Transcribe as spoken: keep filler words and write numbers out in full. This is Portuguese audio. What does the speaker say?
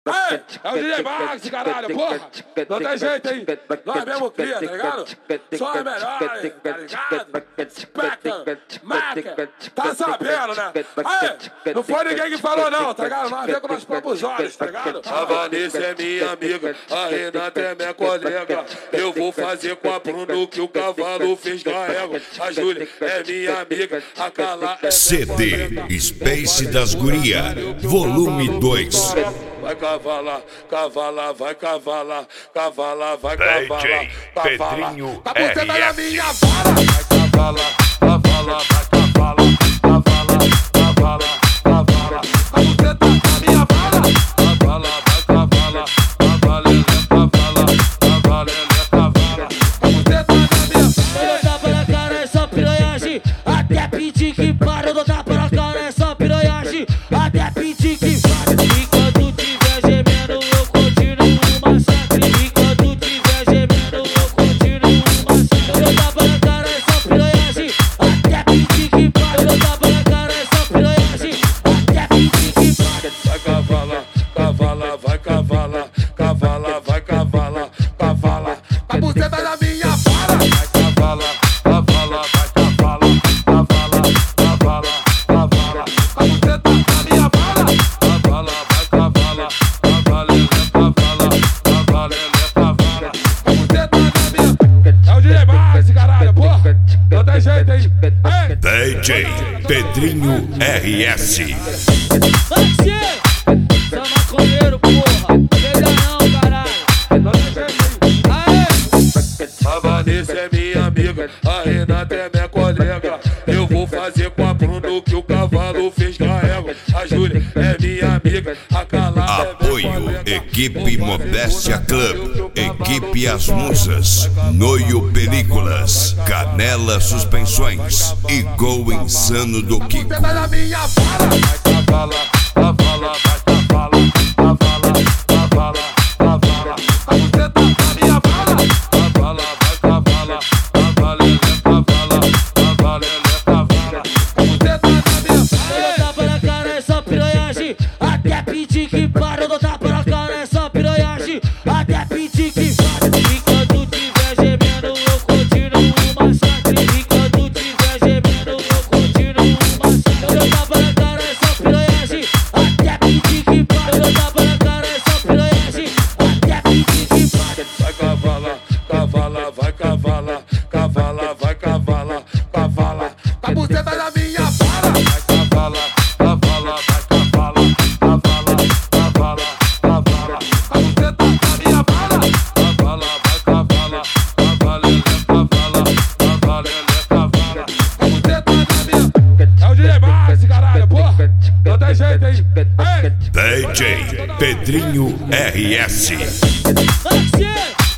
Aê, é o D J Max, caralho, porra. Não tem jeito, hein? Nós mesmo cria, tá ligado? Só é melhor, tá ligado? Peca, maca, tá sabendo, né? Aê, não foi ninguém que falou não, tá ligado? Nós vemos com nossos próprios olhos, tá ligado? A Vanessa é minha amiga, a Renata é minha colega. Eu vou fazer com a Bruno que o cavalo fez com a égua. A Júlia é minha amiga, a Carla é C D Space das Guria, volume dois. Vai cavalar, cavalar, vai cavalar, cavalar, vai cavalar, Pedrinho Tá botando na R S. minha vara. vai cavalar, cavalar, vai cavalar, cavalar, cavalar, cavalar. Tá botando na minha vara. Cavalar, vai cavalar, cavalele, cavala, cavalele, cavala. Tá botando na minha vara. Eu dou tapa na cara, é só piranhagem. Até pedir que para. Eu dou tapa na cara, é só piranhagem. Até pedir que para. E quando tiver gemendo, eu continuo o massacre. E quando tiver gemendo, eu continuo o massacre. Eu dou tapa na cara, é só piranhagem. Até pedir que para. Eu dou tapa na cara, é só piranhagem. Até pedir que para. Vai cavalar, cavalar, vai cavalar, cavalar, vai cavalar, cavalar. Tá botando na minha vara. Vai cavalar, cavalar, vai cavalar, cavalar, cavalar, cavalar. Tá botando na minha vara. Cavalar, vai cavalar, cavalele, cavala, cavalele, cavala. Tá botando na minha. É o D J Max, caralho, porra. Não tem jeito, hein? Aê. D J Pedrinho R S. Maxê! Sou maconheiro, porra! Pega não, caralho! Não tem jeito, hein? Aê! A Vanessa é minha amiga, a Renata é minha colega. Eu vou fazer com a Bruno que o cavalo fez com a égua. A Júlia é minha amiga, a Carla é minha Apoio colega. Equipe Modéstia Club, Equipe As Musas, Noio Películas, Canela Suspensões e Gol Insano do Kiko. Botando na minha vara. Vai cavalar, cavalar, vai cavalar, cavalar, cavalar, cavalar. Tá botando na minha vara. Cavalar, vai cavalar, cavalele, cavala, cavalele, cavala. Tá botando na minha vara. Eu dou tapa na cara, é só piranhagem. Até pedir que para. Eu dou tapa na cara, é só piranhagem. Até pedir que para. E quando tiver gemendo, eu continuo o massacre. E quando tiver gemendo, eu continuo o massacre. Eu dou tapa na cara, é só piranhagem. Até pedir que para. Eu dou tapa na cara, é só piranhagem. Até pedir que para. Vai cavalar, cavalar, vai cavalar, cavalar, vai cavalar, cavalar. Tá botando na minha vara. Vai cavalar, cavalar, vai cavalar, cavalar, cavalar, cavalar. Tá botando na minha vara. Cavalar, vai cavalar, cavalele, cavala, cavalele, cavala. Tá botando na minha. É o D J Max, caralho, porra. Não tem jeito, hein? Aê. D J Pedrinho R S. Maxê!